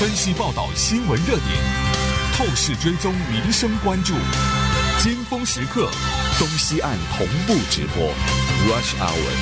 分析报道新闻热点，透视追踪民生关注，尖峰时刻，东西岸同步直播 Rush Hour。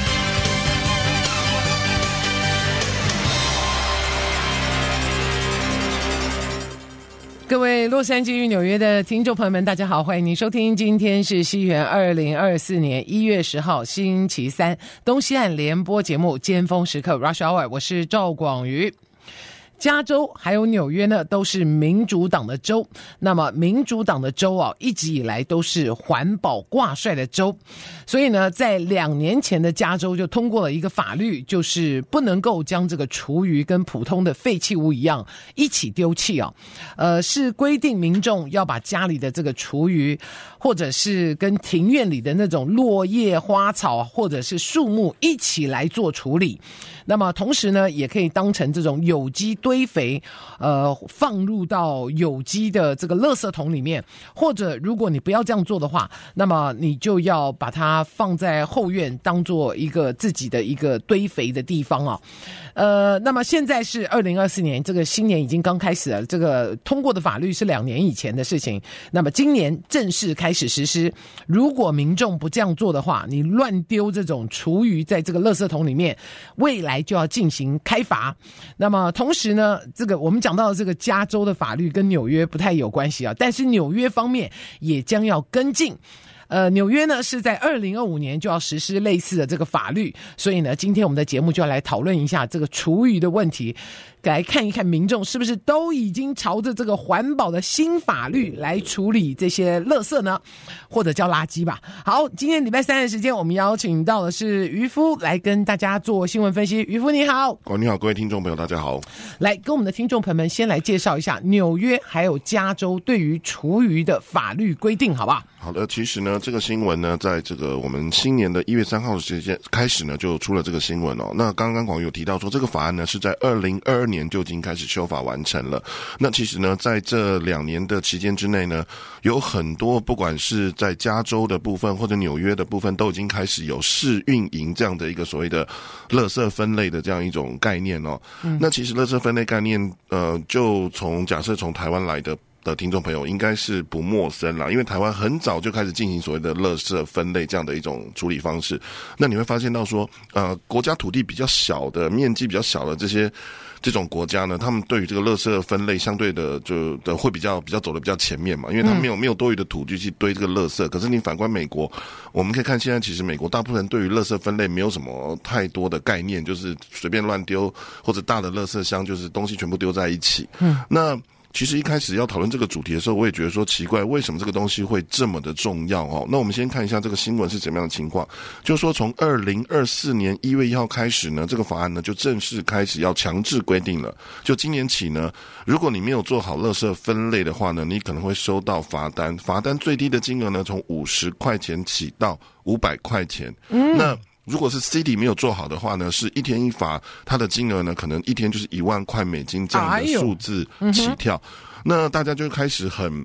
各位洛杉矶与纽约的听众朋友们，大家好，欢迎您收听，今天是西元2024年1月10号星期三，东西岸联播节目尖峰时刻 Rush Hour， 我是赵广瑜。加州还有纽约呢，都是民主党的州。那么民主党的州啊，一直以来都是环保挂帅的州。所以呢，在2年前的加州就通过了一个法律，就是不能够将这个厨余跟普通的废弃物一样一起丢弃啊。是规定民众要把家里的这个厨余，或者是跟庭院里的那种落叶、花草或者是树木一起来做处理。那么同时呢，也可以当成这种有机堆肥，放入到有机的这个垃圾桶里面，或者如果你不要这样做的话，那么你就要把它放在后院，当做一个自己的一个堆肥的地方啊。那么现在是2024年，这个新年已经刚开始了，这个通过的法律是2年以前的事情，那么今年正式开始实施。如果民众不这样做的话，你乱丢这种厨余在这个垃圾桶里面，未来就要进行开罚。那么同时呢，这个我们讲到的这个加州的法律跟纽约不太有关系啊，但是纽约方面也将要跟进。纽约呢是在2025年就要实施类似的这个法律，所以呢，今天我们的节目就要来讨论一下这个厨余的问题，来看一看民众是不是都已经朝着这个环保的新法律来处理这些垃圾呢，或者叫垃圾吧。好，今天礼拜三的时间，我们邀请到的是渔夫来跟大家做新闻分析。渔夫你好。 你好，各位听众朋友大家好。 来跟我们的听众朋友们先来介绍一下纽约还有加州对于厨余的法律规定好不好？ 好的，其实呢，这个新闻呢，在这个我们新年的1月3号的时间开始呢，就出了这个新闻哦。那刚刚广宇有提到说，这个法案呢是在2022年就已经开始修法完成了。那其实呢，在这2年的期间之内呢，有很多不管是在加州的部分或者纽约的部分，都已经开始有试运营这样的一个所谓的垃圾分类的这样一种概念哦。那其实垃圾分类概念，就假设从台湾来的听众朋友应该是不陌生啦，因为台湾很早就开始进行所谓的垃圾分类这样的一种处理方式。那你会发现到说，国家土地比较小的、面积比较小的这种国家呢，他们对于这个垃圾分类相对的会比较走得比较前面嘛，因为他们没有多余的土地去堆这个垃圾。可是你反观美国，我们可以看现在其实美国大部分人对于垃圾分类没有什么太多的概念，就是随便乱丢，或者大的垃圾箱就是东西全部丢在一起。那其实一开始要讨论这个主题的时候，我也觉得说奇怪，为什么这个东西会这么的重要哦？那我们先看一下这个新闻是怎么样的情况。就是说从2024年1月1号开始呢，这个法案呢就正式开始要强制规定了。就今年起呢，如果你没有做好垃圾分类的话呢，你可能会收到罚单。罚单最低的金额呢，从50块钱起到500块钱。那如果是 City 没有做好的话呢，是1天1罚，它的金额呢可能1天就是1万块美金这样的数字起跳。那大家就开始很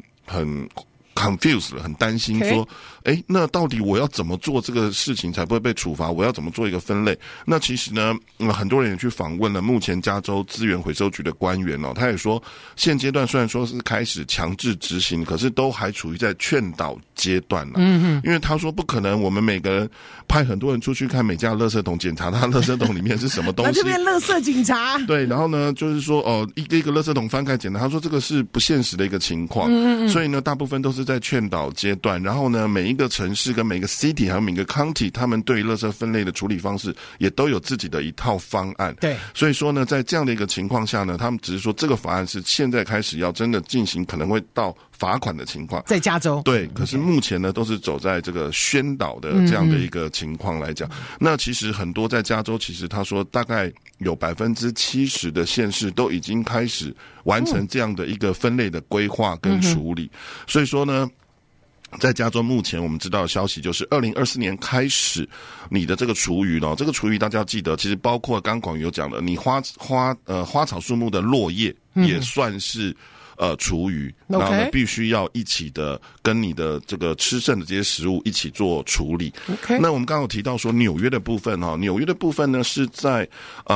confused 了，很担心说，那到底我要怎么做这个事情才不会被处罚？我要怎么做一个分类？那其实呢，很多人也去访问了目前加州资源回收局的官员哦，他也说，现阶段虽然说是开始强制执行，可是都还处于在劝导阶段了。因为他说不可能，我们每个人派很多人出去看每家垃圾桶，检查他垃圾桶里面是什么东西， 那就变垃圾警察。对， 然后呢，就是说一个垃圾桶翻开检查，他说这个是不现实的一个情况。所以呢，大部分都是在劝导阶段。然后呢，每一个城市跟每个 city 还有每个 county， 他们对于垃圾分类的处理方式也都有自己的一套方案。 对， 所以说呢，在这样的一个情况下呢，他们只是说这个法案是现在开始要真的进行，可能会到罚款的情况。在加州，对，可是目前呢，都是走在这个宣导的这样的一个情况来讲。那其实很多在加州，其实他说大概有70%的县市都已经开始完成这样的一个分类的规划跟处理。所以说呢，在加州目前我们知道的消息就是2024年开始，你的这个厨余这个厨余大家要记得，其实包括刚广宇有讲的，你花草树木的落叶也算是厨余，然后呢必须要一起的跟你的这个吃剩的这些食物一起做处理。那我们刚刚有提到说纽约的部分纽约的部分呢是在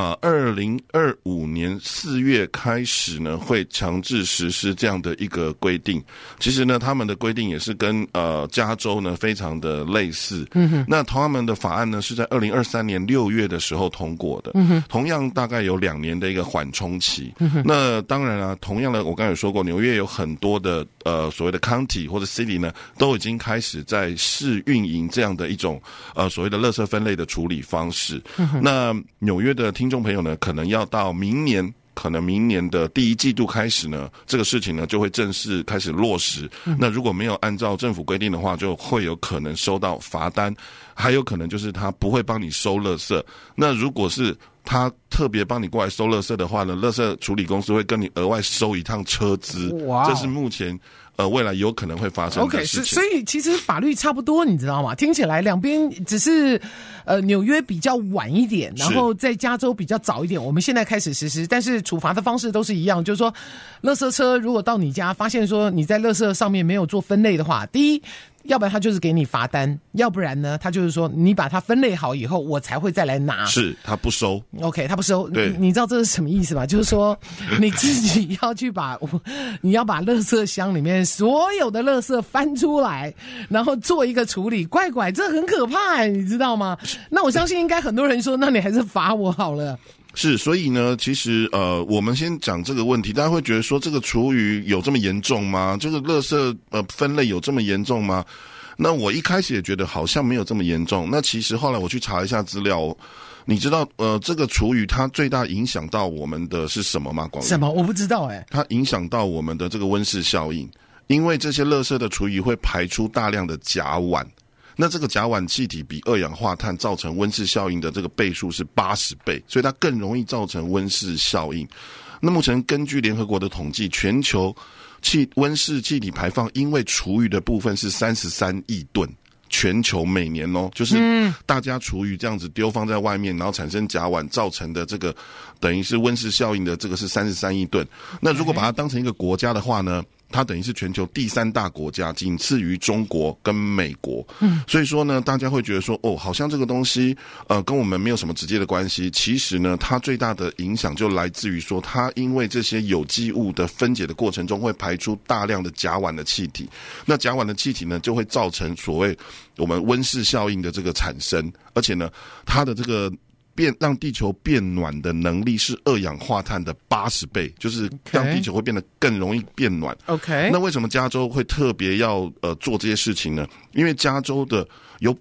2025年4月开始呢会强制实施这样的一个规定。其实呢他们的规定也是跟加州呢非常的类似。那他们的法案呢是在2023年6月的时候通过的。同样大概有2年的一个缓冲期。那当然啊，同样的我刚才有说过，纽约有很多的所谓的 county 或者 city 呢都已经开始在试运营这样的一种所谓的垃圾分类的处理方式。那纽约的听众朋友呢可能要到明年的第1季度开始呢，这个事情呢就会正式开始落实。那如果没有按照政府规定的话，就会有可能收到罚单，还有可能就是他不会帮你收垃圾。那如果是他特别帮你过来收垃圾的话呢，垃圾处理公司会跟你额外收一趟车资。这是目前未来有可能会发生的事情。 所以其实法律差不多，你知道吗？听起来两边只是纽约比较晚一点，然后在加州比较早一点，我们现在开始实施，但是处罚的方式都是一样，就是说垃圾车如果到你家发现说你在垃圾上面没有做分类的话，第一，要不然他就是给你罚单，要不然呢他就是说你把它分类好以后我才会再来拿。 是他不收。 OK， 他不收。 对， 你知道这是什么意思吗？就是说你自己要去你要把垃圾箱里面所有的垃圾翻出来，然后做一个处理。乖，这很可怕你知道吗？那我相信应该很多人说，那你还是罚我好了。 是，所以呢，其实我们先讲这个问题，大家会觉得说这个厨余有这么严重吗？这个垃圾分类有这么严重吗？那我一开始也觉得好像没有这么严重。那其实后来我去查一下资料，你知道这个厨余它最大影响到我们的是什么吗？广宇？ 什么？我不知道它影响到我们的这个温室效应，因为这些垃圾的厨余会排出大量的甲烷。那这个甲烷气体比二氧化碳造成温室效应的这个倍数是80倍，所以它更容易造成温室效应。那目前根据联合国的统计，全球温室气体排放因为厨余的部分是33亿吨，全球每年就是大家厨余这样子丢放在外面，然后产生甲烷造成的这个等于是温室效应的这个是33亿吨。那如果把它当成一个国家的话呢，它等于是全球第3大国家，仅次于中国跟美国。所以说呢，大家会觉得说好像这个东西跟我们没有什么直接的关系。其实呢，它最大的影响就来自于说，它因为这些有机物的分解的过程中会排出大量的甲烷的气体。那甲烷的气体呢，就会造成所谓我们温室效应的这个产生，而且呢，它的这个让地球变暖的能力是二氧化碳的80倍，就是让地球会变得更容易变暖。 OK， 那为什么加州会特别要做这些事情呢？因为加州的有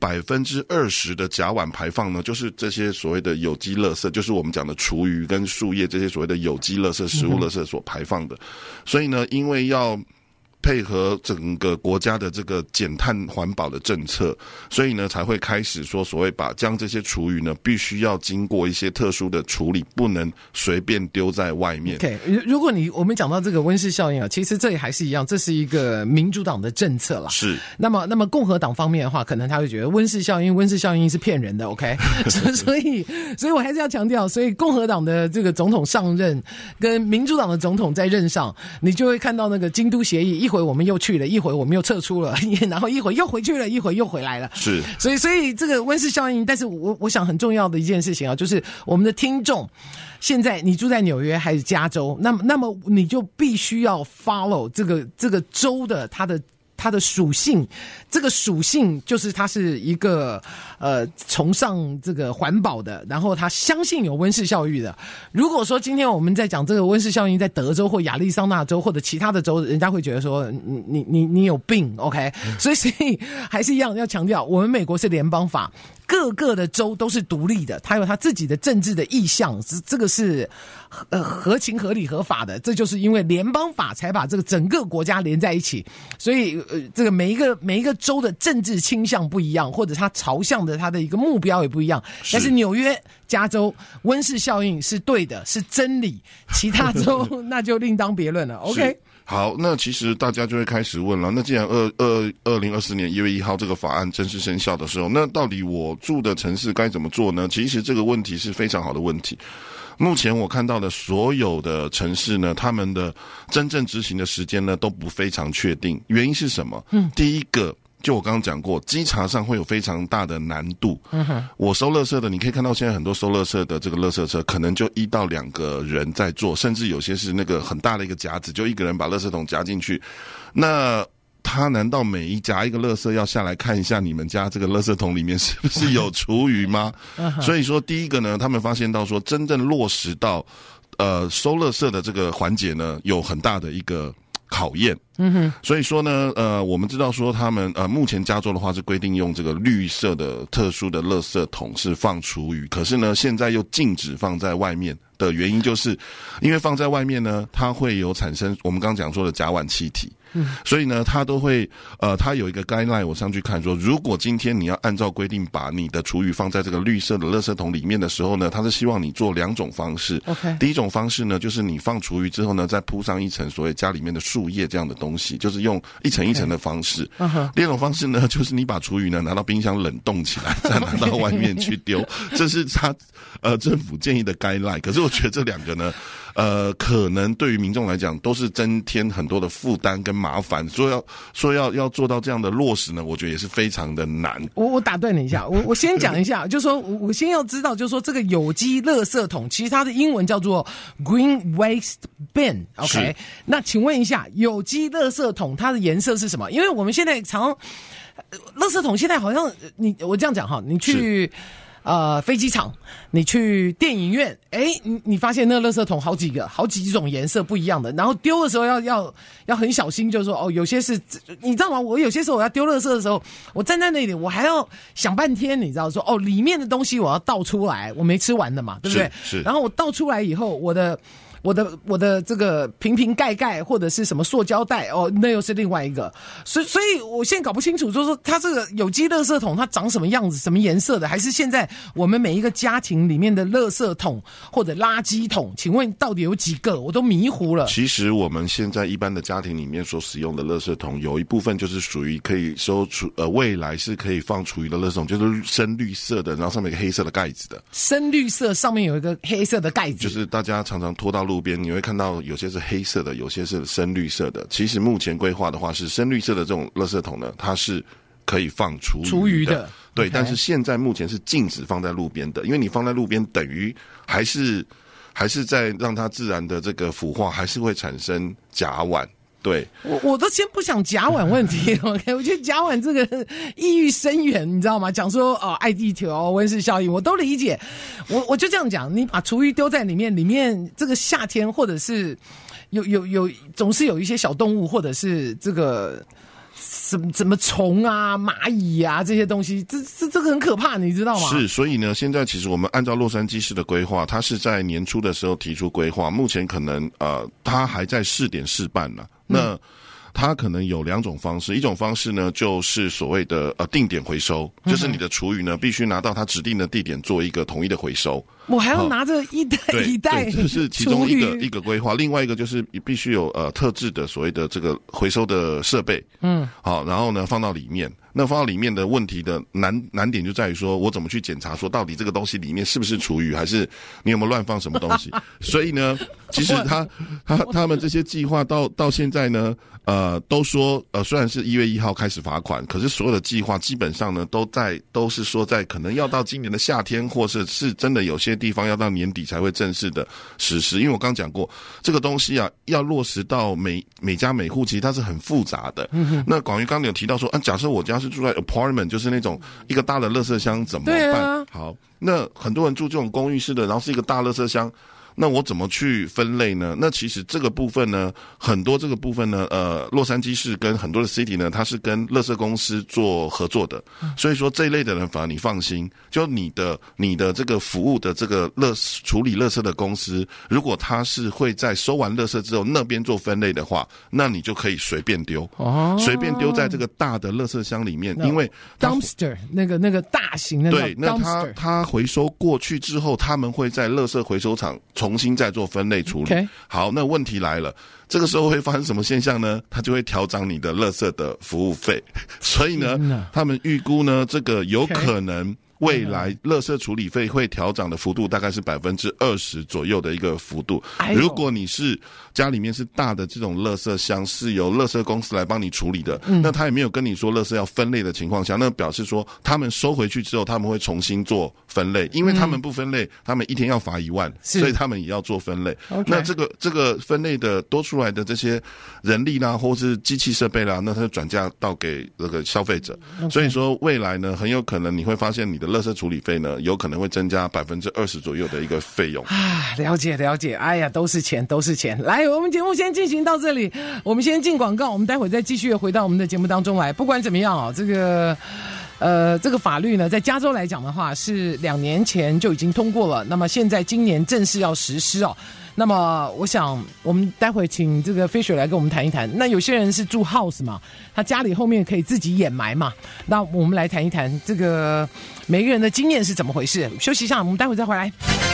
20%的甲烷排放呢，就是这些所谓的有机垃圾，就是我们讲的厨余跟树叶这些所谓的有机垃圾、食物垃圾所排放的。所以呢，因为要配合整个国家的这个减碳环保的政策，所以呢才会开始说所谓将这些厨余呢必须要经过一些特殊的处理，不能随便丢在外面。 OK， 如果我们讲到这个温室效应其实这也还是一样，这是一个民主党的政策啦。 是。 那么共和党方面的话，可能他会觉得温室效应是骗人的 ，OK 所以我还是要强调，所以共和党的这个总统上任跟民主党的总统在任上，你就会看到那个京都协议，一会我们又去了，一会我们又撤出了，然后一会又回去了，一会又回来了。 是， 所以这个温室效应，但是我想很重要的一件事情就是我们的听众，现在你住在纽约还是加州，那么你就必须要 follow 这个州的它的属性，这个属性就是它是一个崇尚这个环保的，然后他相信有温室效应的。如果说今天我们在讲这个温室效应在德州或亚利桑那州或者其他的州，人家会觉得说你有病 OK， 所以还是一样要强调，我们美国是联邦法，各个的州都是独立的，它有它自己的政治的意向，这个是合情合理合法的，这就是因为联邦法才把这个整个国家连在一起。所以这个每一个州的政治倾向不一样，或者它朝向的它的一个目标也不一样。但是纽约、加州温室效应是对的，是真理，其他州那就另当别论了。OK。 好，那其实大家就会开始问了，那既然2024年1月1号这个法案正式生效的时候，那到底我住的城市该怎么做呢？其实这个问题是非常好的问题。 目前我看到的所有的城市呢，他们的真正执行的时间呢都不非常确定。原因是什么？第一个，就我刚刚讲过，稽查上会有非常大的难度。我收垃圾的，你可以看到现在很多收垃圾的这个垃圾车，可能就1到2个人在做，甚至有些是那个很大的一个夹子，就一个人把垃圾桶夹进去。那他难道每一夹一个垃圾要下来看一下你们家这个垃圾桶里面是不是有厨余吗？所以说第一个呢，他们发现到说真正落实到收垃圾的这个环节呢，有很大的一个考验。所以说呢，我们知道说他们目前加州的话是规定用这个绿色的特殊的垃圾桶是放厨余，可是呢现在又禁止放在外面的原因就是因为放在外面呢，它会有产生我们刚刚讲说的甲烷气体。所以呢，它都会它有一个 guideline， 我上去看说，如果今天你要按照规定把你的厨余放在这个绿色的垃圾桶里面的时候呢，它是希望你做2种方式。第一种方式呢，就是你放厨余之后呢，再铺上一层所谓家里面的树叶这样的东西，就是用一层一层的方式。第二种方式呢，就是你把厨余呢拿到冰箱冷冻起来，再拿到外面去丢。这是他政府建议的 guideline。可是我觉得这2个呢，可能对于民众来讲都是增添很多的负担跟麻烦，说要做到这样的落实呢，我觉得也是非常的难。 我打断你一下，我先讲一下，就是说我先要知道，就是说这个有机垃圾桶，其实它的英文叫做 Green Waste Bin。OK， 那请问一下，有机垃圾桶它的颜色是什么？因为我们现在常垃圾桶现在好像我这样讲哈，你去飞机场，你去电影院，你发现那个垃圾桶好几种颜色不一样的，然后丢的时候要很小心，就是说有些是你知道吗？我有些时候我要丢垃圾的时候，我站在那里，我还要想半天，你知道说里面的东西我要倒出来，我没吃完的嘛，对不对？是。然后我倒出来以后，我的这个瓶盖或者是什么塑胶袋那又是另外一个，所以我现在搞不清楚，就是说它这个有机垃圾桶它长什么样子、什么颜色的，还是现在我们每一个家庭里面的垃圾桶或者垃圾桶，请问到底有几个？我都迷糊了。其实我们现在一般的家庭里面所使用的垃圾桶，有一部分就是属于可以收未来是可以放厨余的垃圾桶，就是深绿色的，然后上面有一个黑色的盖子的。深绿色上面有一个黑色的盖子，就是大家常常拖到路边你会看到有些是黑色的，有些是深绿色的。其实目前规划的话是深绿色的这种垃圾桶呢，它是可以放厨余的。对，但是现在目前是禁止放在路边的，因为你放在路边等于还是在让它自然的这个腐化，还是会产生甲烷。对，我都先不想甲烷问题，OK， 我觉得甲烷这个意欲深远，你知道吗？讲说爱地球、温室效应，我都理解。我就这样讲，你把厨余丢在里面这个夏天或者是有总是有一些小动物或者是这个什么虫啊、蚂蚁啊这些东西，这个很可怕，你知道吗？是，所以呢，现在其实我们按照洛杉矶市的规划，它是在年初的时候提出规划，目前可能它还在试点试办呢。那它可能有2种方式，一种方式呢就是所谓的定点回收，就是你的厨余呢必须拿到它指定的地点做一个统一的回收。我还要拿着一袋这是其中一个规划。另外一个就是必须有特制的所谓的这个回收的设备，好，然后呢放到里面。那放到里面的问题的难点就在于说，我怎么去检查说到底这个东西里面是不是厨余，还是你有没有乱放什么东西？所以呢，其实他们这些计划到现在呢，都说虽然是1月1号开始罚款，可是所有的计划基本上呢都是说在可能要到今年的夏天，或是真的有些地方要到年底才会正式的实施。因为我刚讲过，这个东西啊要落实到每家每户，其实它是很复杂的。那广瑜刚刚有提到说，假设我家是住在 apartment， 就是那种一个大的垃圾箱怎么办？好，那很多人住这种公寓式的，然后是一个大垃圾箱。那我怎么去分类呢？那其实这个部分呢，很多这个部分呢，洛杉矶市跟很多的 city 呢，它是跟垃圾公司做合作的，所以说这一类的人反而你放心，就你的这个服务的这个处理垃圾的公司，如果他是会在收完垃圾之后那边做分类的话，那你就可以随便丢，随便丢在这个大的垃圾箱里面，因为 dumpster 那个大型的，对，那他回收过去之后，他们会在垃圾回收厂重新再做分类处理。好，那问题来了，这个时候会发生什么现象呢？它就会调涨你的垃圾的服务费。所以呢，他们预估呢，这个有可能未来垃圾处理费会调涨的幅度大概是20%左右的一个幅度。如果你是家里面是大的这种垃圾箱是由垃圾公司来帮你处理的，那他也没有跟你说垃圾要分类的情况下，那表示说他们收回去之后他们会重新做分类，因为他们不分类，他们一天要罚1万，所以他们也要做分类。那这个分类的多出来的这些人力啦，或是机器设备啦，那它就转嫁到给这个消费者。所以说未来呢，很有可能你会发现你的垃圾处理费呢，有可能会增加20%左右的一个费用。 了解了解，哎呀，都是钱都是钱。来，我们节目先进行到这里，我们先进广告，我们待会再继续回到我们的节目当中来。不管怎么样这个法律呢，在加州来讲的话，是2年前就已经通过了，那么现在今年正式要实施哦。那么我想我们待会请这个Fisher来跟我们谈一谈。那有些人是住 house 嘛，他家里后面可以自己掩埋嘛，那我们来谈一谈这个每个人的经验是怎么回事。休息一下，我们待会再回来。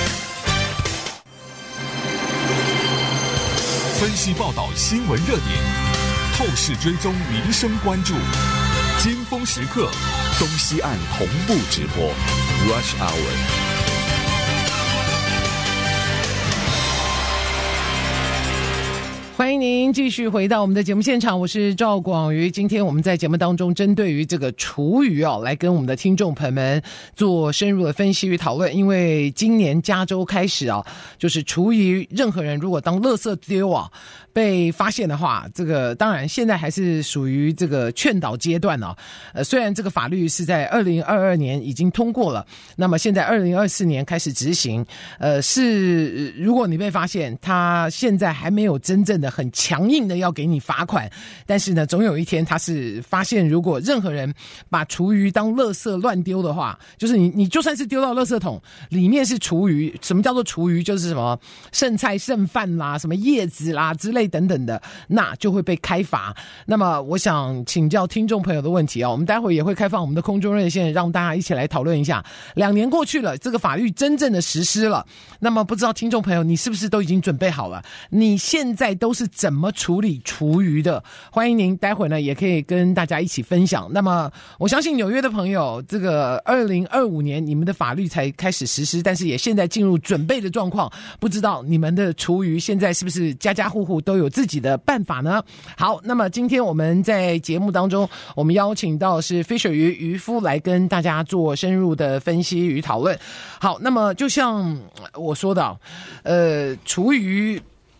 分析报道新闻热点，透视追踪民生关注，尖峰时刻东西岸同步直播 Rush Hour。 欢迎您继续回到我们的节目现场，我是赵广瑜。今天我们在节目当中针对于这个厨余来跟我们的听众朋友们做深入的分析与讨论。因为今年加州开始就是厨余任何人如果当垃圾丢被发现的话，这个当然现在还是属于这个劝导阶段虽然这个法律是在2022年已经通过了，那么现在2024年开始执行，是如果你被发现，他现在还没有真正的很强硬的要给你罚款，但是呢，总有一天他是发现，如果任何人把厨余当垃圾乱丢的话，就是你就算是丢到垃圾桶里面是厨余，什么叫做厨余？就是什么剩菜剩饭啦，什么叶子啦之类等等的，那就会被开罚。那么我想请教听众朋友的问题我们待会也会开放我们的空中热线，让大家一起来讨论一下。2年过去了，这个法律真正的实施了，那么不知道听众朋友你是不是都已经准备好了？你现在都是怎么处理厨余的？欢迎您待会呢也可以跟大家一起分享。那么我相信纽约的朋友，这个2025年你们的法律才开始实施，但是也现在进入准备的状况，不知道你们的厨余现在是不是家家户户都有自己的办法呢？好，那么今天我们在节目当中，我们邀请到是 Fisher 渔夫来跟大家做深入的分析与讨论。好，那么就像我说的厨余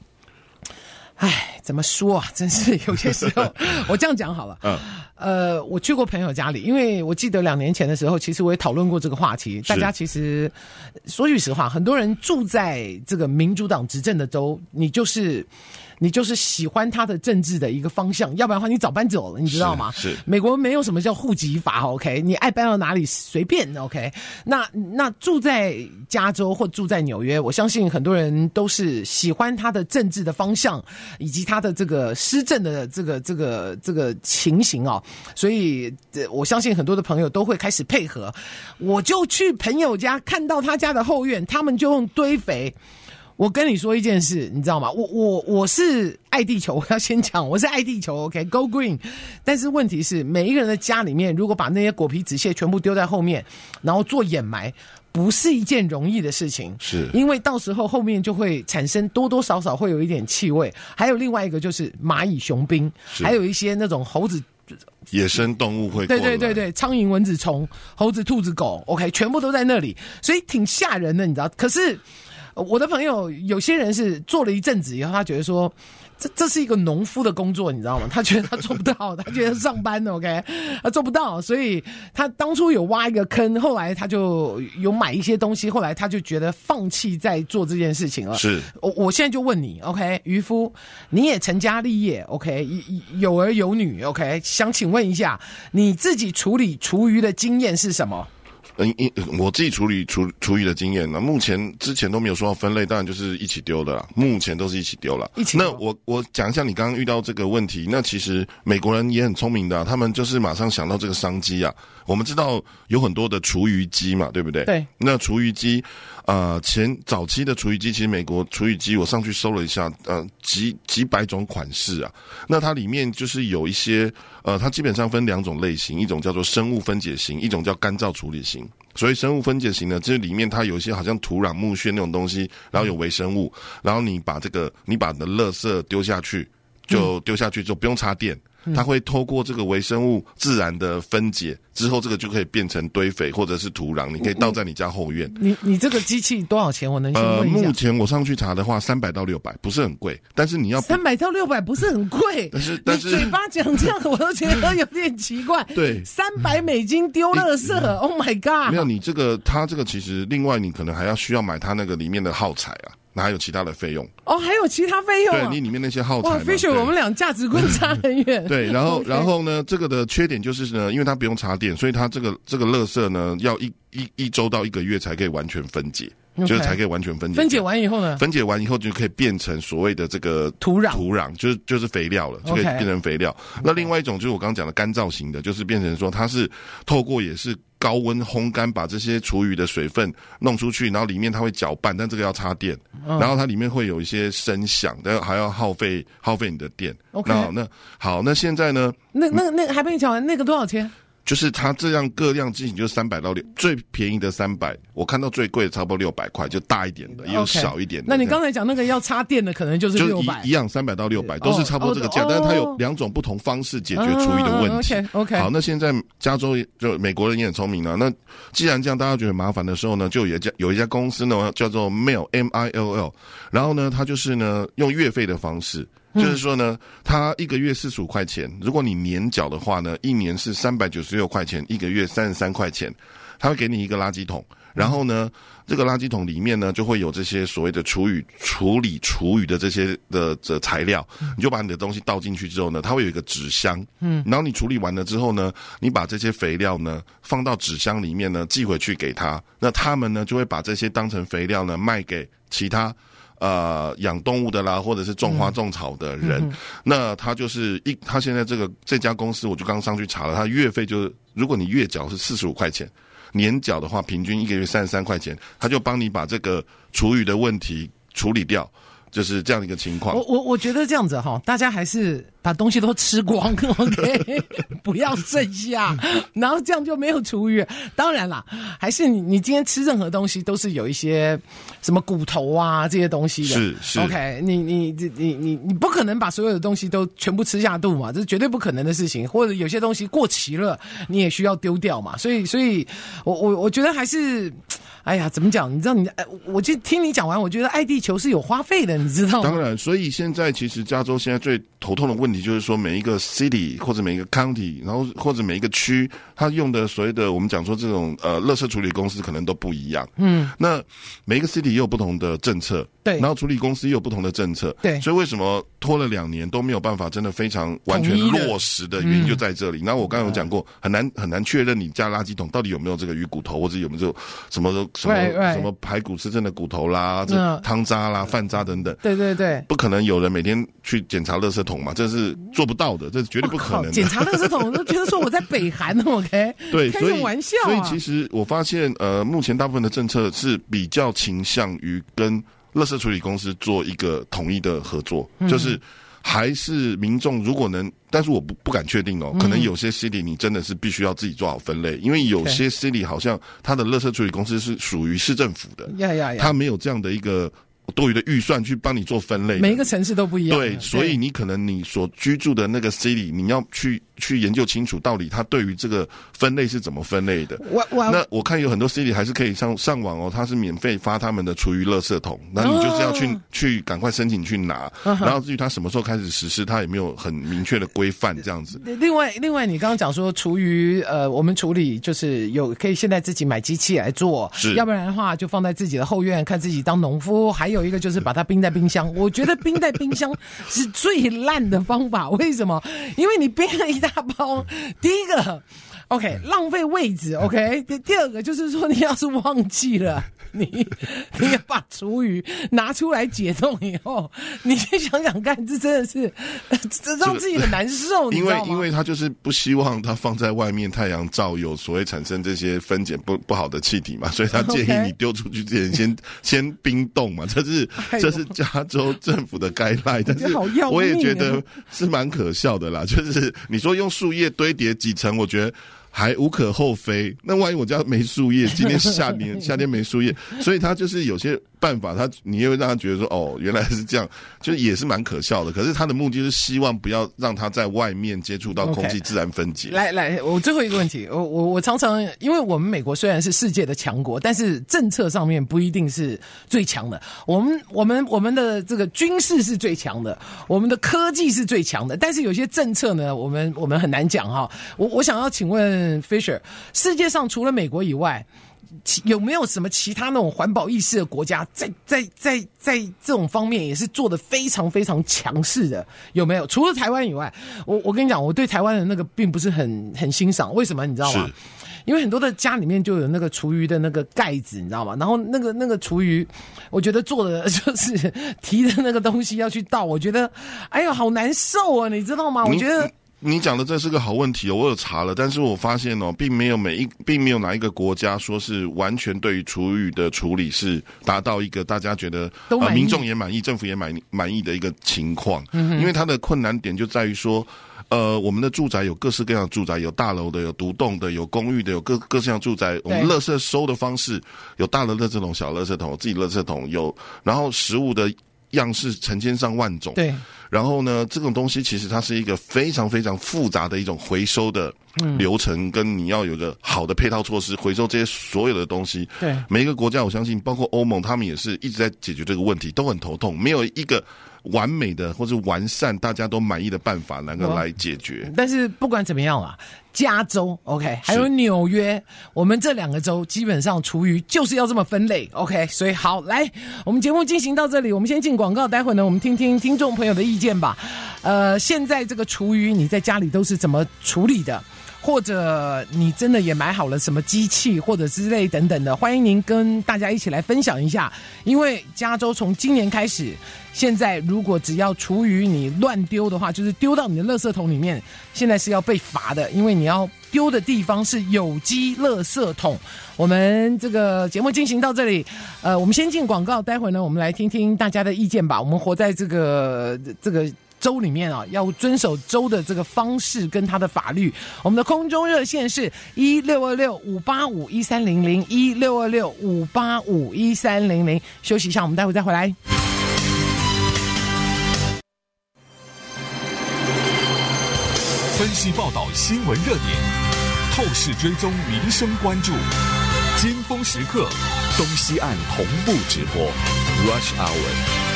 怎么说真是有些时候我这样讲好了我去过朋友家里，因为我记得2年前的时候，其实我也讨论过这个话题。大家其实说句实话，很多人住在这个民主党执政的州，你就是喜欢他的政治的一个方向，要不然的话你早搬走了，你知道吗？是美国没有什么叫户籍法 OK， 你爱搬到哪里随便 OK。那住在加州或住在纽约，我相信很多人都是喜欢他的政治的方向，以及他的这个施政的这个情形所以我相信很多的朋友都会开始配合。我就去朋友家，看到他家的后院，他们就用堆肥。我跟你说一件事，你知道吗？我是爱地球，我要先讲，我是爱地球 ，OK，Go Green。但是问题是，每一个人的家里面，如果把那些果皮纸屑全部丢在后面，然后做掩埋，不是一件容易的事情。是，因为到时候后面就会产生多多少少会有一点气味。还有另外一个就是蚂蚁、雄兵，还有一些那种猴子。 野生动物会过来， 对，苍蝇、蚊子、虫、猴子、兔子、狗 ，OK， 全部都在那里，所以挺吓人的，你知道？可是我的朋友有些人是做了一阵子以后，他觉得说这是一个农夫的工作，你知道吗？他觉得他做不到，他觉得上班 OK， 他做不到，所以他当初有挖一个坑，后来他就有买一些东西，后来他就觉得放弃在做这件事情了。是，我现在就问你 OK， 渔夫，你也成家立业 OK， 有儿有女 OK， 想请问一下，你自己处理厨余的经验是什么？ 我自己处理厨余的经验呢，之前都没有说到分类，当然就是一起丢的啦。目前都是一起丢了。那我讲一下你刚刚遇到这个问题。那其实美国人也很聪明的他们就是马上想到这个商机啊。我们知道有很多的厨余机嘛，对不对？对。那厨余机，早期的厨余机，其实美国厨余机我上去搜了一下，几百种款式啊。那它里面就是有一些，它基本上分2种类型，一种叫做生物分解型，一种叫干燥处理型。 型。所以生物分解型呢，这里面它有一些好像土壤、木屑那种东西，然后有微生物，然后你把你的垃圾丢下去，就丢下去之后不用插电。它会透过这个微生物自然的分解之后，这个就可以变成堆肥或者是土壤，你可以倒在你家后院。 你这个机器多少钱？我能先问一下？ 目前我上去查的话，300到600，不是很贵，但是你要 300到600不是很贵，但是你嘴巴讲这样，我都觉得有点奇怪。 对 ，$300丢垃圾，Oh my god！ 没有，你它这个其实另外你可能还要需要买它那个里面的耗材啊。那还有其他的费用哦， 还有其他费用对你里面那些耗材。哇 ，Fisher， 我们俩价值观差很远。 对，然后呢，这个的缺点就是呢，因为它不用插电，所以它这个垃圾呢，要一周到1个月才可以完全分解。就是才可以完全分解。 分解完以后呢？ 分解完以后就可以变成所谓的这个土壤就是肥料了，就可以变成肥料。那另外一种就是我刚刚讲的干燥型的，就是变成说它是透过也是高温烘干，把这些厨余的水分弄出去，然后里面它会搅拌，但这个要插电，然后它里面会有一些声响，但还要耗费你的电。那好，那现在呢？ 那还没讲完，那个多少钱？ 就是它这样各量进行就是300到600，最便宜的300，我看到最贵的差不多600块，就大一点的，也有小一点的。 那你刚才讲那个要插电的，可能就是600， 一样300到600，都是差不多这个价，但是它有2种不同方式解决厨余的问题。 OK， 好，那现在加州就美国人也很聪明了，那既然这样大家觉得麻烦的时候呢，就有一家公司呢叫做 Mill， 然后呢，它就是呢用月费的方式。就是说呢，它1个月45块钱，如果你年缴的话呢，1年是396块钱，1个月33块钱，它会给你一个垃圾桶，然后呢，这个垃圾桶里面呢就会有这些所谓的处理厨余的这些的材料，你就把你的东西倒进去之后呢，它会有一个纸箱，然后你处理完了之后呢，你把这些肥料呢放到纸箱里面呢寄回去给他，那他们呢就会把这些当成肥料呢卖给其他养动物的啦，或者是种花种草的人，那他就是他现在这家公司，我就刚上去查了，他月费就是如果你月缴是45块钱，年缴的话平均1个月33块钱，他就帮你把这个厨余的问题处理掉。就是这样的一个情况。 我觉得这样子哈，大家还是把东西都吃光 ，OK， 不要剩下，然后这样就没有厨余。当然啦，还是你今天吃任何东西都是有一些什么骨头啊这些东西的， 是 OK， 你不可能把所有的东西都全部吃下肚嘛，这是绝对不可能的事情。或者有些东西过期了，你也需要丢掉嘛。所以我觉得还是。哎呀，怎么讲？你知道我就听你讲完，我觉得爱地球是有花费的，你知道吗？ 当然，所以现在其实加州现在最头痛的问题就是说，每一个 city 或者每一个 county， 然后或者每一个区，它用的所谓的我们讲说这种垃圾处理公司可能都不一样。那每一个 city 也有不同的政策，对，然后处理公司也有不同的政策，对，所以为什么拖了2年都没有办法真的非常完全落实的原因就在这里。那我刚才有讲过，很难确认你家垃圾桶到底有没有这个鱼骨头，或者有没有什么排骨吃剩的骨头啦，这汤渣啦、饭渣等等。对，不可能有人每天去检查垃圾桶嘛，这是做不到的，这是绝对不可能的。 检查垃圾桶，我都觉得说我在北韩 ，OK？ 对，开什么玩笑啊？ 所以其实我发现，目前大部分的政策是比较倾向于跟垃圾处理公司做一个统一的合作，就是还是民众如果能。但是我不敢确定哦，可能有些 city 你真的是必须要自己做好分类，因为有些 city 好像它的垃圾处理公司是属于市政府的，它没有这样的一个多余的预算去帮你做分类。 每一个城市都不一样， 对，所以你可能你所居住的那个 city， 你要去研究清楚到底它对于这个分类是怎么分类的。那我看有很多 city 还是可以上网哦，它是免费发他们的厨余垃圾桶，那你就是要去赶快申请去拿，然后至于它什么时候开始实施，它也没有很明确的规范这样子。 另外你刚刚讲说厨余我们处理就是可以现在自己买机器来做，要不然的话就放在自己的后院，看自己当农夫。还有一个就是把它冰在冰箱，我觉得冰在冰箱是最烂的方法。为什么？因为你冰了一大包，第一个 OK 浪费位置 OK， 第二个就是说你要是忘记了你要把厨余拿出来解冻以后，你去想想看，这真的是这让自己很难受，你知道吗？ 因为他就是不希望它放在外面太阳照有所谓产生这些分解不好的气体嘛，所以他建议你丢出去之前先冰冻嘛，这是加州政府的guideline，但是我也觉得是蛮可笑的啦，就是你说用树叶堆叠几层，我觉得还无可厚非。那万一我家没树叶，今天夏天没树叶，所以他就是有些办法，你也会让他觉得说，哦，原来是这样，就也是蛮可笑的。可是他的目的是希望不要让他在外面接触到空气自然分解。 来，我最后一个问题，我常常，因为我们美国虽然是世界的强国，但是政策上面不一定是最强的。我们的这个军事是最强的，我们的科技是最强的，但是有些政策呢，我们很难讲哈。我想要请问 Fisher， 世界上除了美国以外，有没有什么其他那种环保意识的国家在这种方面也是做得非常非常强势的？有没有？除了台湾以外，我跟你讲，我对台湾的那个并不是很欣赏。为什么？你知道吗？因为很多的家里面就有那个厨余的那个盖子，你知道吗？然后那个厨余，我觉得做的就是提的那个东西要去倒，我觉得哎呦好难受啊，你知道吗？我觉得。 你讲的这是个好问题哦，我有查了，但是我发现哦，并没有哪一个国家说是完全对于厨余的处理是达到一个大家觉得民众也满意、政府也满意的一个情况。因为它的困难点就在于说，我们的住宅有各式各样的住宅，有大楼的，有独栋的，有公寓的，有各式各样的住宅。我们垃圾收的方式有大的垃圾桶、小垃圾桶，有自己垃圾桶，然后食物的样式成千上万种。对。然后呢，这种东西其实它是一个非常非常复杂的一种回收的流程，跟你要有个好的配套措施回收这些所有的东西。对，每一个国家我相信，包括欧盟，他们也是一直在解决这个问题，都很头痛，没有一个完美的或是完善大家都满意的办法能够来解决。 但是不管怎么样啦，加州 OK 还有纽约，我们这两个州基本上厨余就是要这么分类 OK。 所以好，来我们节目进行到这里，我们先进广告，待会呢我们听听听众朋友的意见吧。现在这个厨余你在家里都是怎么处理的？或者你真的也买好了什么机器或者之类等等的，欢迎您跟大家一起来分享一下。因为加州从今年开始，现在如果只要厨余你乱丢的话，就是丢到你的垃圾桶里面，现在是要被罚的，因为你要丢的地方是有机垃圾桶。我们这个节目进行到这里，我们先进广告，待会呢我们来听听大家的意见吧。我们活在这个州里面啊，要遵守州的这个方式跟他的法律。我们的空中热线是1626-585-1300，1626-585-1300。休息一下，我们待会再回来。 分析报道新闻热点，透视追踪民生关注，尖峰时刻，东西岸同步直播 Rush Hour。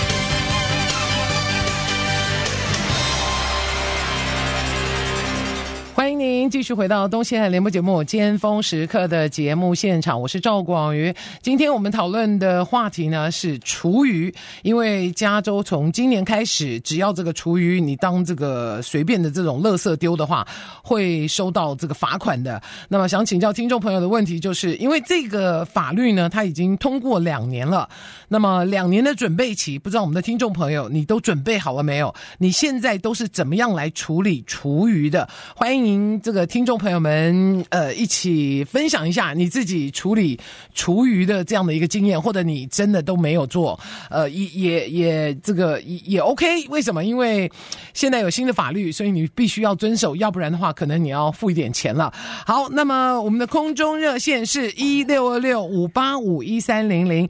欢迎您继续回到东西岸联播节目尖峰时刻的节目现场，我是赵广瑜。今天我们讨论的话题呢是厨余，因为加州从今年开始，只要这个厨余你当这个随便的这种垃圾丢的话，会收到这个罚款的。那么想请教听众朋友的问题，就是因为这个法律呢它已经通过2年了，那么2年的准备期，不知道我们的听众朋友你都准备好了没有？你现在都是怎么样来处理厨余的？欢迎您这个听众朋友们一起分享一下你自己处理厨余的这样的一个经验，或者你真的都没有做，也这个也 OK。 为什么？因为现在有新的法律，所以你必须要遵守，要不然的话可能你要付一点钱了。好，那么我们的空中热线是1626-585-1300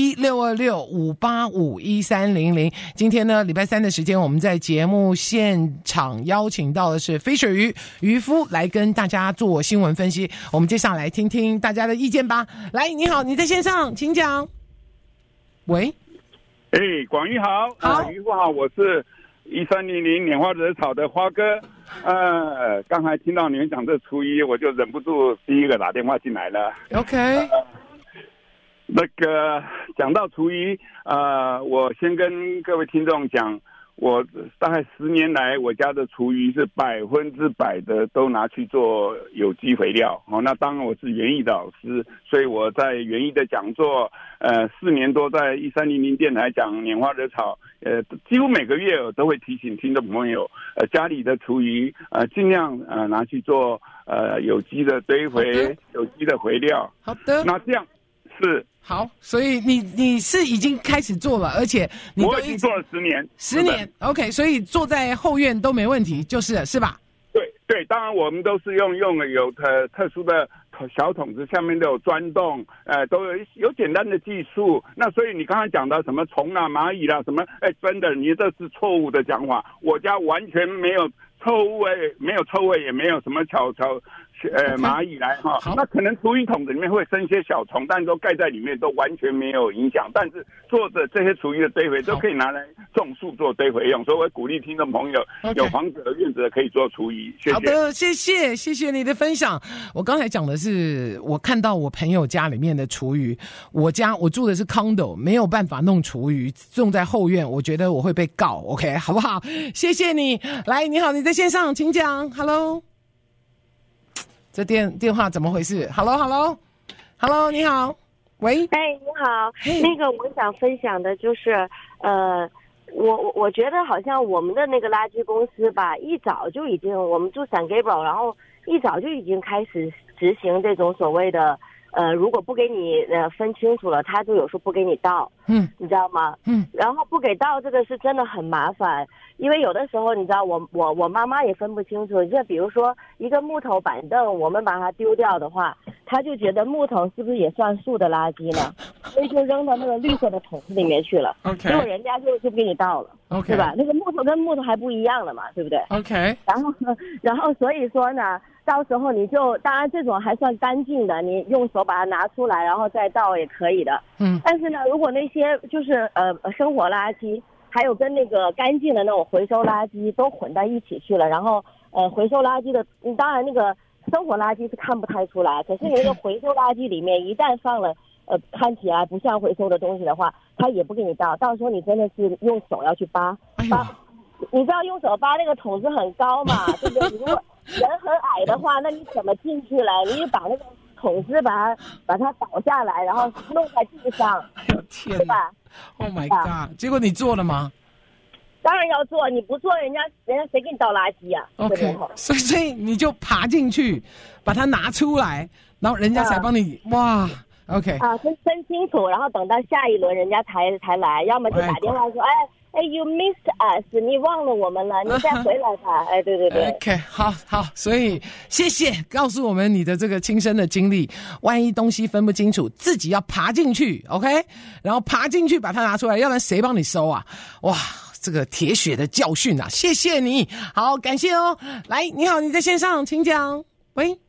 1626-585-1300。今天呢礼拜三的时间，我们在节目现场邀请到的是Fisher渔夫来跟大家做新闻分析。我们接下来听听大家的意见吧。来，你好，你在线上，请讲。喂， 广宇好，渔夫好，我是1300拈花惹草的花哥。刚才听到你们讲这厨余，我就忍不住第一个打电话进来了。 OK， 那个讲到厨余，我先跟各位听众讲。我大概10年来，我家的厨余是100%的都拿去做有机肥料。那当然我是园艺的老师，所以我在园艺的讲座，4年多在1300电台讲拈花惹草，几乎每个月我都会提醒听众朋友，家里的厨余尽量拿去做有机的堆肥、有机的肥料。 好的， 那这样是。 好，所以你是已经开始做了，而且你都我已经做了10年 ，10年 ，OK， 所以坐在后院都没问题，就是了，是吧？ 对，当然我们都是用有特殊的小桶子，下面都有钻洞，都有简单的技术。那所以你刚才讲到什么虫啊、蚂蚁啦、什么，真的，你这是错误的讲法。我家完全没有臭味，也没有什么蚂蚁来哈。那可能厨余桶子里面会生一些小虫，但都盖在里面，都完全没有影响。但是做的这些厨余的堆肥都可以拿来种树做堆肥用，所以我鼓励听众朋友有房子和院子的可以做厨余。谢谢。 好的，谢谢你的分享。我刚才讲的是我看到我朋友家里面的厨余，我住的是 condo， 没有办法弄厨余，种在后院，我觉得我会被告 ，OK， 好不好？谢谢你。来，你好，你在线上，请讲。Hello， 这电话怎么回事 ？Hello， 你好，喂， 你好，那个我想分享的就是，我觉得好像我们的那个垃圾公司吧，一早就已经，我们住San Gabriel，然后一早就已经开始执行这种所谓的。如果不给你分清楚了，他就有时候不给你倒，你知道吗？然后不给倒这个是真的很麻烦，因为有的时候你知道我妈妈也分不清楚，就比如说一个木头板凳，我们把它丢掉的话，他就觉得木头是不是也算树的垃圾呢？所以就扔到那个绿色的桶子里面去了。结果人家就不给你倒了，对吧？那个木头跟木头还不一样了嘛，对不对？OK。然后所以说呢。到时候你就，当然这种还算干净的，你用手把它拿出来，然后再倒也可以的。但是呢，如果那些就是生活垃圾，还有跟那个干净的那种回收垃圾都混在一起去了，然后回收垃圾的，当然那个生活垃圾是看不太出来，可是你那个回收垃圾里面一旦放了看起来不像回收的东西的话，它也不给你倒，到时候你真的是用手要去扒，你知道用手扒那个桶子很高嘛，对不对？如果人很矮的话，那你怎么进去了？你就把那个桶子把它倒下来，然后弄在地上， 天， 对吧 ？Oh my god！ 结果你做了吗？ 当然要做，你不做人家谁给你倒垃圾啊 ？OK， 所以你就爬进去，把它拿出来，然后人家才帮你哇。OK 分清楚，然后等到下一轮人家才来，要么就打电话说，you missed us， 你忘了我们了，你再回来吧。对。 OK， 好，所以谢谢告诉我们你的这个亲身的经历。万一东西分不清楚，自己要爬进去 ，OK， 然后爬进去把它拿出来，要不然谁帮你收啊？哇，这个铁血的教训啊！谢谢你，好，感谢哦。来，你好，你在线上，请讲。喂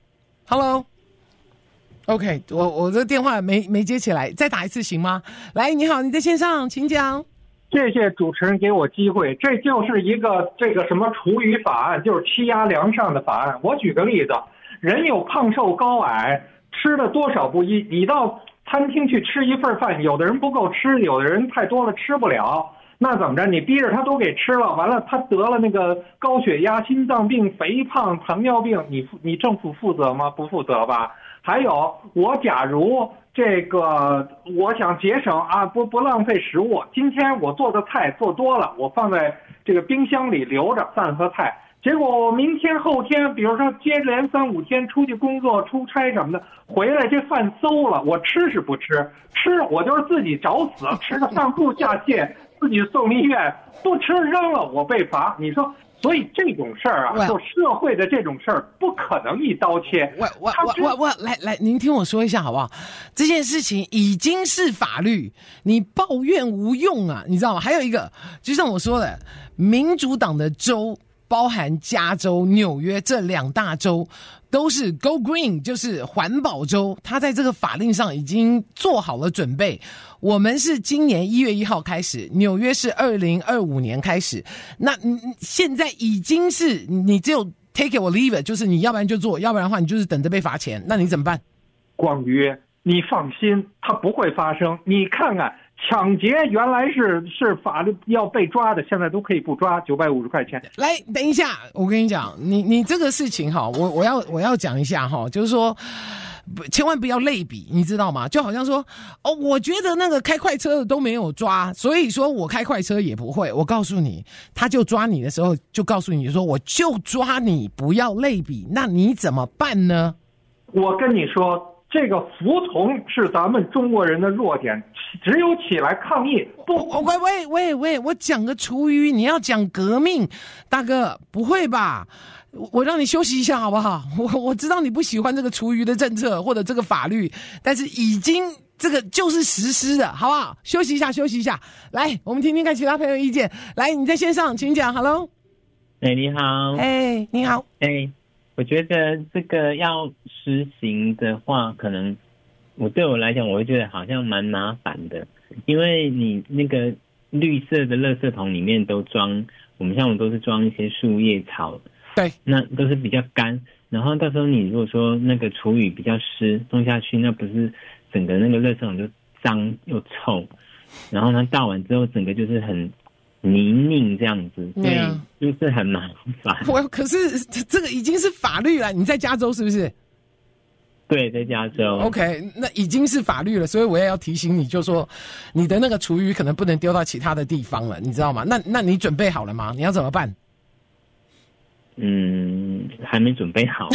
，Hello。OK， 我这个电话没接起来，再打一次行吗？来，你好，你在线上，请讲。 谢谢主持人给我机会，这就是一个这个什么厨余法案，就是欺压良善的法案。我举个例子，人有胖瘦高矮，吃的多少不一。你到餐厅去吃一份饭，有的人不够吃，有的人太多了吃不了，那怎么着？你逼着他都给吃了，完了他得了那个高血压、心脏病、肥胖、糖尿病，你政府负责吗？不负责吧？还有，我假如这个我想节省啊，不浪费食物。今天我做的菜做多了，我放在这个冰箱里留着饭和菜。结果我明天后天，比如说接连3、5天出去工作、出差什么的，回来这饭馊了，我吃是不吃？吃我就是自己找死，吃的上吐下泻，自己送医院，不吃扔了我被罚。你说？所以这种事儿啊，就社会的这种事儿不可能一刀切。 来，您听我说一下好不好？这件事情已经是法律，你抱怨无用啊，你知道吗？还有一个，就像我说的，民主党的州，包含加州、纽约这2大州，都是 Go Green， 就是环保州，它在这个法令上已经做好了准备。我们是今年1月1号开始，纽约是2025年开始。那现在已经是你只有 take it or leave it， 就是你要不然就做，要不然的话你就是等着被罚钱。那你怎么办？ 广宇，你放心，它不会发生。你看看，抢劫原来是法律要被抓的，现在都可以不抓，950块钱。 来，等一下，我跟你讲，你这个事情哈，我要讲一下哈，就是说。千万不要类比，你知道吗？就好像说，我觉得那个开快车的都没有抓，所以说我开快车也不会。我告诉你，他就抓你的时候，就告诉你说，我就抓你，不要类比。那你怎么办呢？ 我跟你说， 这个服从是咱们中国人的弱点，只有起来抗议不。 喂，我讲个厨余，你要讲革命，大哥不会吧？我让你休息一下好不好？我知道你不喜欢这个厨余的政策或者这个法律，但是已经这个就是实施的，好不好？休息一下。来，我们听听看其他朋友意见。来，你在线上，请讲。Hello， 你好。 你好。 我觉得这个要实行的话，可能对我来讲，我会觉得好像蛮麻烦的，因为你那个绿色的垃圾桶里面都装，我们都是装一些树叶草， 对， 那都是比较干，然后到时候你如果说那个厨余比较湿，弄下去，那不是整个那个垃圾桶就脏又臭，然后呢倒完之后，整个就是很泥泞这样子，所以就是很麻烦。 可是这个已经是法律了，你在加州是不是？ 对，在加州。 OK， 那已经是法律了，所以我也要提醒你，就说你的那个厨余可能不能丢到其他的地方了，你知道吗？那你准备好了吗？你要怎么办？ 还没准备好。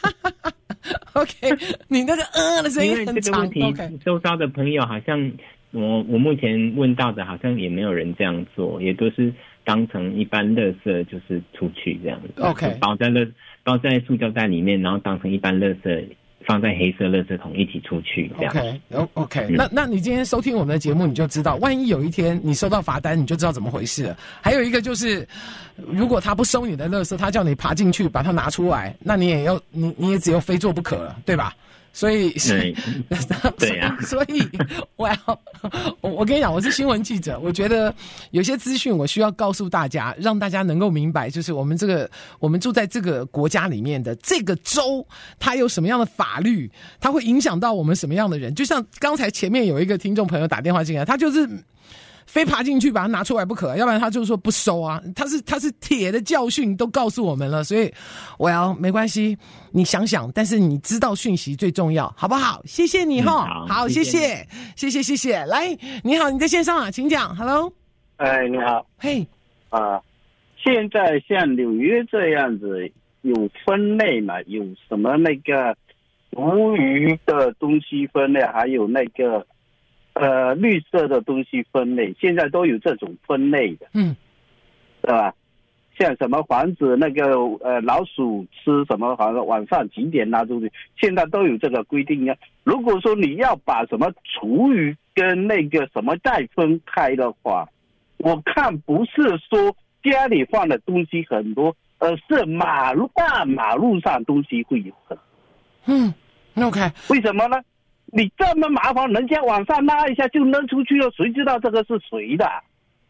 OK， 你那个的声音很长。因为这个问题， 周遭的朋友好像我目前问到的，好像也没有人这样做，也都是当成一般垃圾就是出去这样子。 OK， 包在塑胶袋里面，然后当成一般垃圾放在黑色垃圾桶一起出去这样。 OK， 那你今天收听我们的节目，你就知道，万一有一天你收到罚单，你就知道怎么回事了。还有一个就是，如果他不收你的垃圾，他叫你爬进去把它拿出来，那你也只有非做不可了，对吧？所以对啊，所以我跟你讲，我是新闻记者，我觉得有些资讯我需要告诉大家，让大家能够明白，就是我们住在这个国家里面的这个州，它有什么样的法律，它会影响到我们什么样的人。就像刚才前面有一个听众朋友打电话进来，他就是非爬进去把它拿出来不可，要不然他就说不收啊。他是铁的教训都告诉我们了，所以没关系，你想想，但是你知道讯息最重要，好不好？谢谢你哈，好，谢谢。来，你好，你在线上啊，请讲。Hello， 你好， 嘿， 现在像纽约这样子有分类嘛？有什么那个厨余的东西分类，还有那个绿色的东西分类，现在都有这种分类的，对吧？像什么防止那个老鼠吃什么，好像晚上几点拿出去，现在都有这个规定啊。如果说你要把什么厨余跟那个什么袋分开的话，我看不是说家里放的东西很多，而是大马路上东西会有很 OK， 为什么呢？你这么麻烦，人家往上拉一下就扔出去了，谁知道这个是谁的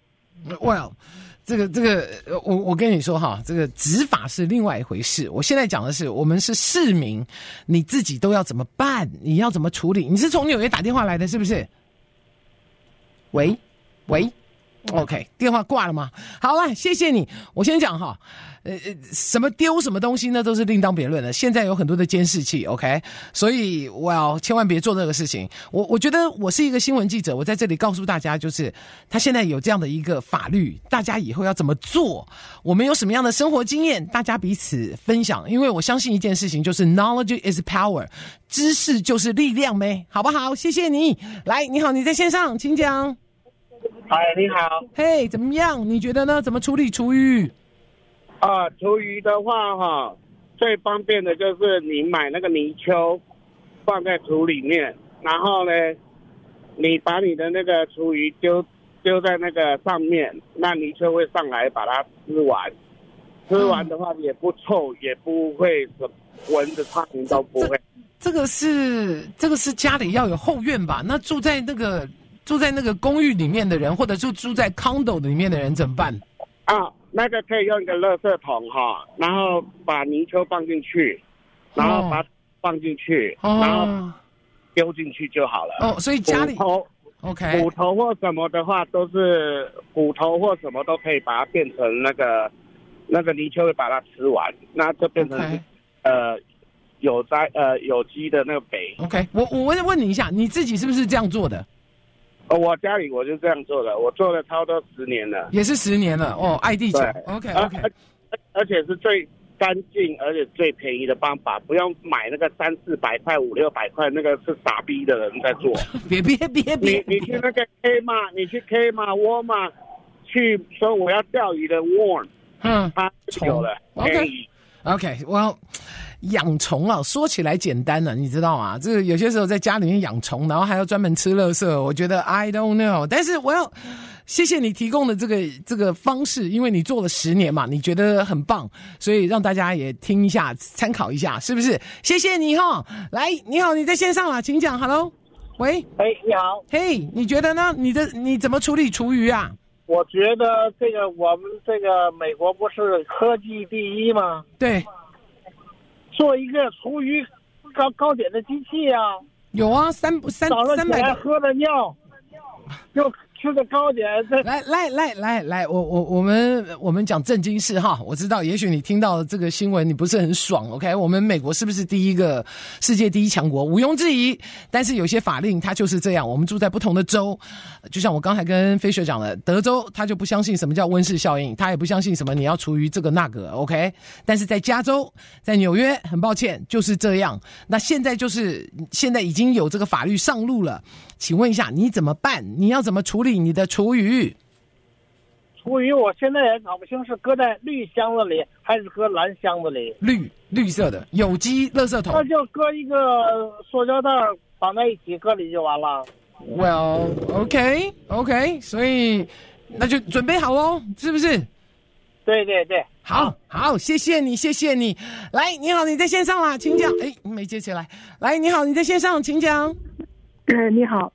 ？Well， 这个，我跟你说哈，这个执法是另外一回事。我现在讲的是，我们是市民，你自己都要怎么办？你要怎么处理？你是从纽约打电话来的，是不是？喂。OK， 电话挂了吗？好了，谢谢你。我先讲哈，什么丢什么东西呢，都是另当别论的。现在有很多的监视器 ，OK， 所以千万别做这个事情。我觉得我是一个新闻记者，我在这里告诉大家，就是他现在有这样的一个法律，大家以后要怎么做？我们有什么样的生活经验，大家彼此分享。因为我相信一件事情，就是 knowledge is power， 知识就是力量呗，好不好？谢谢你。来，你好，你在线上，请讲。 嗨，你好。 嘿，怎么样？你觉得呢？怎么处理厨余？ 厨余的话最方便的就是你买那个泥鳅，放在土里面，然后呢，你把你的那个厨余丢在那个上面，那泥鳅会上来把它吃完。吃完的话也不臭，也不会蚊子、苍蝇都不会。 这个是家里要有后院吧？那住在那个公寓里面的人，或者就住在 condo 里面的人怎么办？ 那个可以用一个垃圾桶然后把泥鳅放进去，然后把它放进去，然后丢进去就好了。 所以家里 OK， 骨头或什么的话，都是骨头或什么都可以把它变成那个泥鳅会把它吃完，那就变成有机的那个肥。OK， 我问你一下，你自己是不是这样做的？ 我家里我就这样做的，我做了差不多10年了， 也是10年了爱地球。OK， 而且是干净而且最便宜的方法，不用买那个300-400块、500-600块，那个是傻逼的人在做。 别， 你去那个 Kmart， 你去 Kmart、沃尔玛去说我要钓鱼的 worm， 它就有了。 OK， 我养虫啊，说起来简单了，你知道吗？这个有些时候在家里面养虫，然后还要专门吃垃圾，我觉得 I don't know。但是我要谢谢你提供的这个方式，因为你做了10年嘛，你觉得很棒，所以让大家也听一下，参考一下，是不是？谢谢你哈。来，你好，你在线上了，请讲。Hello， 喂， 你好。 你觉得呢？你怎么处理厨余啊？ 我觉得这个我们这个美国不是科技第一吗？ 对， 做一个厨余糕点的机器啊。 有啊，300个喝的尿，又吃的糕点。 来，我们讲正经事哈。我知道，也许你听到这个新闻你不是很爽 ，OK？ 我们美国是不是世界第一强国？毋庸置疑。但是有些法令它就是这样。我们住在不同的州，就像我刚才跟Fisher讲的，德州他就不相信什么叫温室效应，他也不相信什么你要厨余这个那个 ，OK？ 但是在加州，在纽约，很抱歉就是这样。那现在已经有这个法律上路了，请问一下你怎么办？你要怎么处理你的厨余？ 厨余我现在也搞不清是搁在绿箱子里还是搁蓝箱子里。 绿色的有机垃圾桶， 那就搁一个塑胶袋绑在一起搁里就完了。 Well, OK， 所以那就准备好哦，是不是？ 对。 好，谢谢你。来，你好，你在线上啦，请讲。没接起来。来，你好，你在线上，请讲。 你好，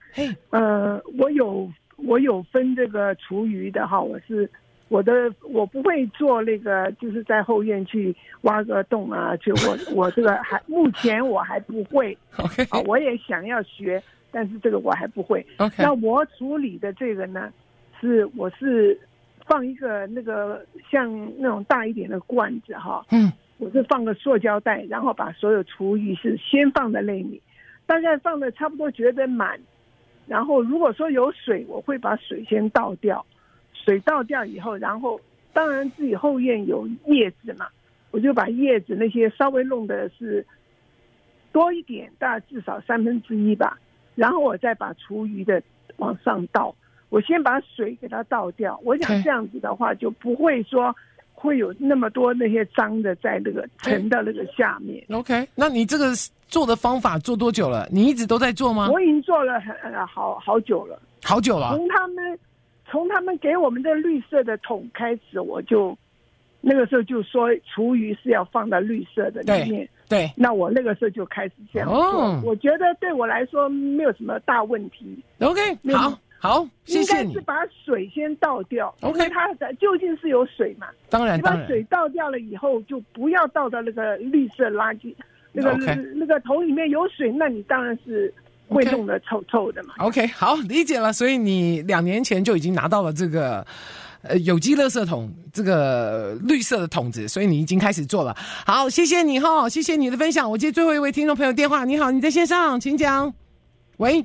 我有分这个厨余的哈，我不会做那个，就是在后院去挖个洞啊，就我这个目前我还不会。 OK， 我也想要学，但是这个我还不会。 OK， 那我处理的这个呢，我是放一个那个像那种大一点的罐子哈，我是放个塑胶袋，然后把所有厨余是先放在那里，大概放的差不多觉得满。然后如果说有水，我会把水先倒掉，水倒掉以后，然后当然自己后院有叶子嘛，我就把叶子那些稍微弄的是多一点，大概至少1/3吧，然后我再把厨余的往上倒，我先把水给它倒掉，我想这样子的话就不会说会有那么多那些脏的在那个沉的那个下面。 OK， 那你这个做的方法做多久了？你一直都在做吗？ 我已经做了好久了。 好久了。 从他们给我们的绿色的桶开始，我就那个时候就说厨余是要放到绿色的里面。 对。 那我那个时候就开始这样做。我觉得对我来说没有什么大问题。 OK， 好，谢谢你。 应该是把水先倒掉。 OK， 它究竟是有水嘛？ 当然。 你把水倒掉了以后，就不要倒到那个绿色垃圾。那个桶里面有水，那你当然是会弄得臭臭的嘛。 OK， 好，理解了。所以你2年前就已经拿到了这个有机垃圾桶，这个绿色的桶子，所以你已经开始做了。好，谢谢你哈，谢谢你的分享。我接最后一位听众朋友电话。你好，你在线上，请讲。喂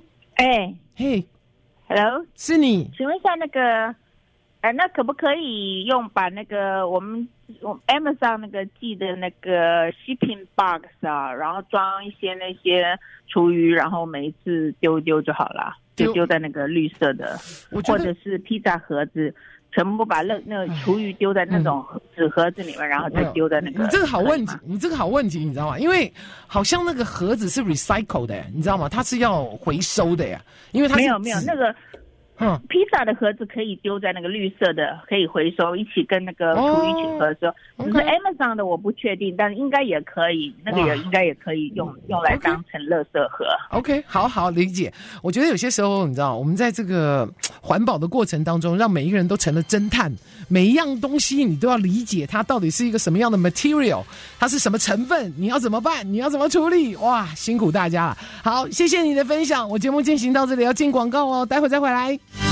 ，Hello， 是你， 请问一下那个，那可不可以把那个我们 Amazon 那个寄的那个 shipping box 啊，然后装一些那些厨余，然后每一次丢就好了，就丢在那个绿色的，或者是披萨盒子，全部把那个厨余丢在那种纸盒子里面，然后再丢在那个。 你这个好问题，你知道吗？因为好像那个盒子是 recycle 的，你知道吗？它是要回收的呀，因为它是没有那个。披萨的盒子可以丢在那个绿色的，可以回收，一起跟那个厨余纸盒收。只是 Amazon 的我不确定，但是应该也可以，那个也应该也可以用来当成垃圾盒。 OK， 好理解。我觉得有些时候，你知道，我们在这个环保的过程当中，让每一个人都成了侦探，每一样东西你都要理解它到底是一个什么样的 material， 它是什么成分，你要怎么办，你要怎么处理。哇，辛苦大家了。好，谢谢你的分享。我节目进行到这里，要进广告哦，待会再回来。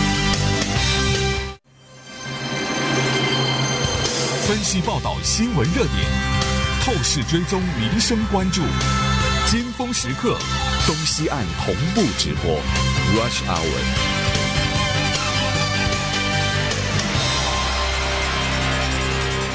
分析报道新闻热点，透视追踪民生关注，尖峰时刻，东西岸同步直播 Rush Hour。 欢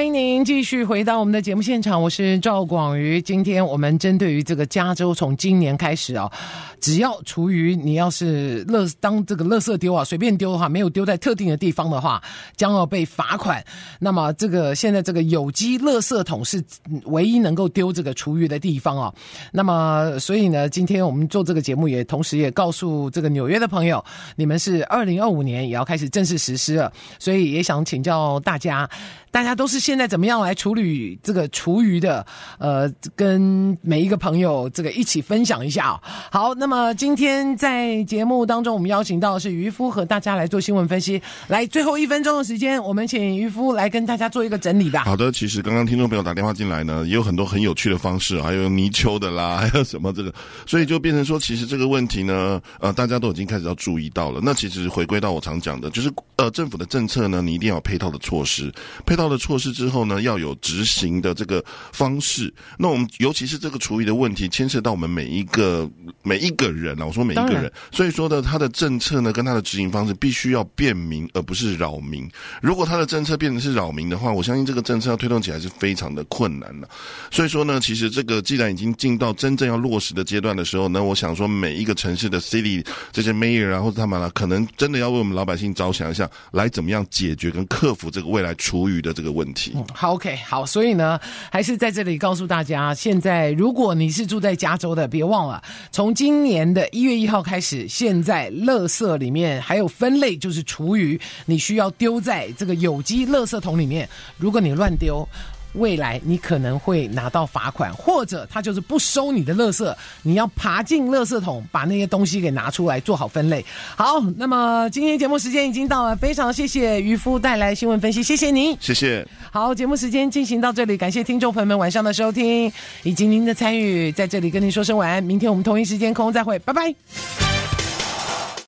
欢迎您继续回到我们的节目现场，我是赵广瑜。今天我们针对于这个加州从今年开始啊，只要厨余你要是当这个垃圾丢啊，随便丢的话，没有丢在特定的地方的话，将要被罚款。那么这个现在这个有机垃圾桶是唯一能够丢这个厨余的地方啊。那么所以呢，今天我们做这个节目也同时也告诉这个纽约的朋友，你们是2025年也要开始正式实施了，所以也想请教大家都是现在怎么样来处理这个厨余的？跟每一个朋友这个一起分享一下哦。好，那么今天在节目当中，我们邀请到的是渔夫和大家来做新闻分析。来，最后1分钟的时间，我们请渔夫来跟大家做一个整理吧。 好的，其实刚刚听众朋友打电话进来呢，也有很多很有趣的方式，还有泥鳅的啦，还有什么这个，所以就变成说，其实这个问题呢，大家都已经开始要注意到了。那其实回归到我常讲的，就是政府的政策呢，你一定要有配套的措施，配套的措施之后呢，要有执行的这个方式。那我们尤其是这个厨余的问题，牵涉到我们每一个人啊，我说每一个人，所以说呢，他的政策呢跟他的执行方式必须要便民，而不是扰民。如果他的政策变成是扰民的话，我相信这个政策要推动起来是非常的困难的。所以说呢，其实这个既然已经进到真正要落实的阶段的时候呢，我想说每一个城市的 city 这些 mayor 啊，或者他们啊，可能真的要为我们老百姓着想一下，来怎么样解决跟克服这个未来厨余的这个问题。 好 ，OK， 好，所以呢，还是在这里告诉大家，现在如果你是住在加州的，别忘了，从今年的1月1号开始，现在垃圾里面还有分类，就是厨余，你需要丢在这个有机垃圾桶里面。如果你乱丢，未来你可能会拿到罚款，或者他就是不收你的垃圾，你要爬进垃圾桶把那些东西给拿出来做好分类。好，那么今天节目时间已经到了，非常谢谢渔夫带来新闻分析，谢谢您， 谢谢。 好，节目时间进行到这里，感谢听众朋友们晚上的收听以及您的参与，在这里跟您说声晚安，明天我们同一时间空中再会，拜拜。